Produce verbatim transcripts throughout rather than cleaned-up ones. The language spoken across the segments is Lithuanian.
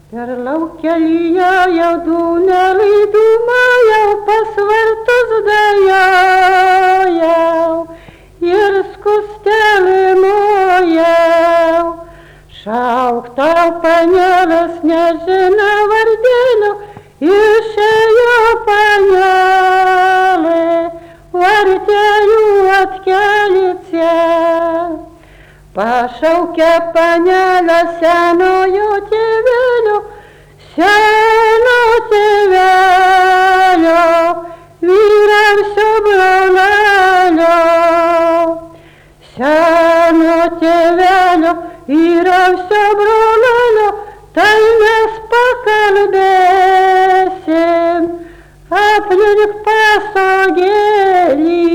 Per laukelyje jau dūnelį dūmojau, pasvartus dajojau ir skustelį mojau. Šauk tau, panelės, nežino vardėlio, išėjo panelė, vartėjų atkelice. Pašaukė panelę senojo tėvelio, seno tėvelio, vyriausio brolelio. Seno tėvelio, vyriausio brolelio, tai mes pakalbėsim aplink pasogėlį.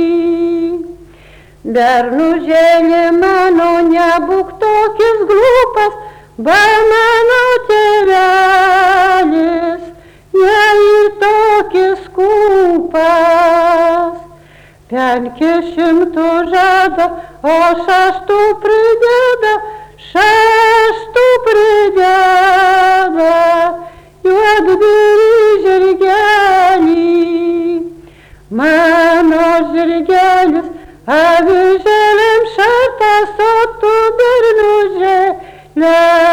Bernužėlė mano, nebūk tokis glupas, ba mano tėvelis, ne ir tokis kūpas. Penkis šimtų žada, o šeštų prideda, šeštų prideda, juodbirį žirgelį. Mano žirgelis avižėlėm šartas, o tu bernužėlė